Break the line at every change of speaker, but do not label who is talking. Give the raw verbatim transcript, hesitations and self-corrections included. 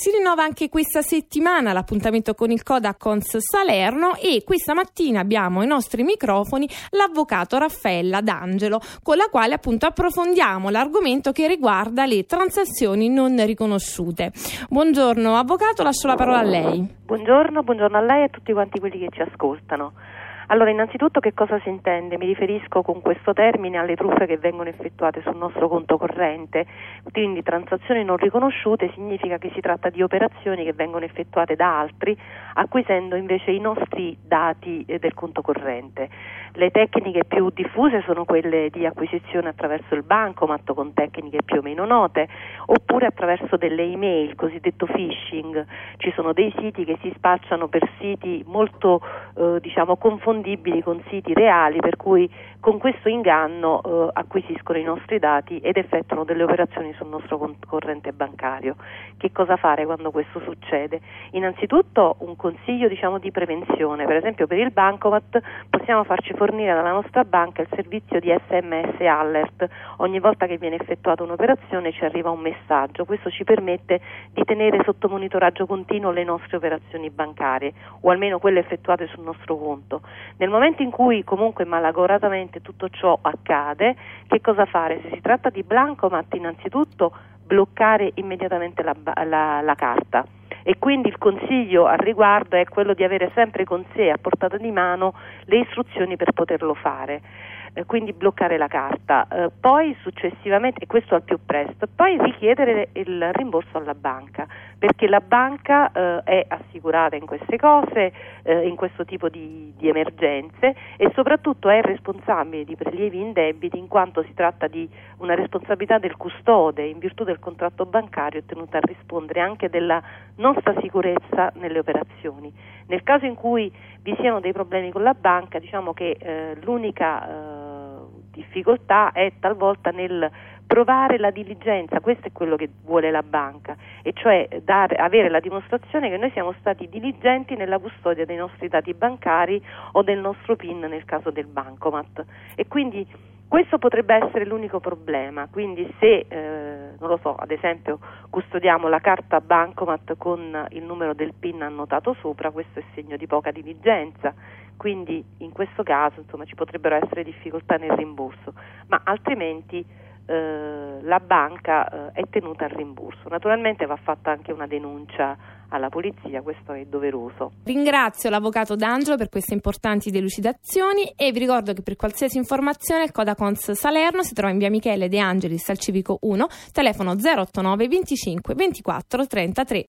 Si rinnova anche questa settimana l'appuntamento con il Codacons Salerno e questa mattina abbiamo ai nostri microfoni l'avvocato Raffaella D'Angelo, con la quale appunto approfondiamo l'argomento che riguarda le transazioni non riconosciute. Buongiorno avvocato, lascio la parola a lei.
Buongiorno, buongiorno a lei e a tutti quanti quelli che ci ascoltano. Allora, innanzitutto che cosa si intende? Mi riferisco con questo termine alle truffe che vengono effettuate sul nostro conto corrente, quindi transazioni non riconosciute significa che si tratta di operazioni che vengono effettuate da altri acquisendo invece i nostri dati eh, del conto corrente. Le tecniche più diffuse sono quelle di acquisizione attraverso il bancomat con tecniche più o meno note, oppure attraverso delle email, cosiddetto phishing. Ci sono dei siti che si spacciano per siti molto eh, diciamo confondibili con siti reali, per cui con questo inganno eh, acquisiscono i nostri dati ed effettuano delle operazioni sul nostro conto corrente bancario. Che cosa fare quando questo succede? Innanzitutto un consiglio diciamo di prevenzione. Per esempio per il bancomat possiamo farci fornire dalla nostra banca il servizio di S M S alert. Ogni volta che viene effettuata un'operazione ci arriva un messaggio. Questo ci permette di tenere sotto monitoraggio continuo le nostre operazioni bancarie, o almeno quelle effettuate sul nostro conto. Nel momento in cui comunque malauguratamente tutto ciò accade, che cosa fare? Se si tratta di bancomat, innanzitutto bloccare immediatamente la, la, la carta. E quindi il consiglio al riguardo è quello di avere sempre con sé a portata di mano le istruzioni per poterlo fare, eh, quindi bloccare la carta, eh, poi successivamente, e questo al più presto, poi richiedere il rimborso alla banca, perché la banca eh, è assicurata in queste cose, eh, in questo tipo di, di emergenze, e soprattutto è responsabile di prelievi indebiti, in quanto si tratta di una responsabilità del custode. In virtù del contratto bancario è tenuta a rispondere anche della nostra sicurezza nelle operazioni. Nel caso in cui vi siano dei problemi con la banca, diciamo che eh, l'unica eh, difficoltà è talvolta nel provare la diligenza. Questo è quello che vuole la banca, e cioè dare, avere la dimostrazione che noi siamo stati diligenti nella custodia dei nostri dati bancari o del nostro PIN nel caso del bancomat, e quindi questo potrebbe essere l'unico problema. Quindi se, eh, non lo so, ad esempio custodiamo la carta bancomat con il numero del PIN annotato sopra, questo è segno di poca diligenza, quindi in questo caso insomma ci potrebbero essere difficoltà nel rimborso, ma altrimenti eh, la banca eh, è tenuta al rimborso. Naturalmente va fatta anche una denuncia alla polizia, questo è doveroso.
Ringrazio l'avvocato D'Angelo per queste importanti delucidazioni e vi ricordo che per qualsiasi informazione il Codacons Salerno si trova in via Michele De Angelis al Civico uno, telefono zero otto nove venticinque ventiquattro trentatré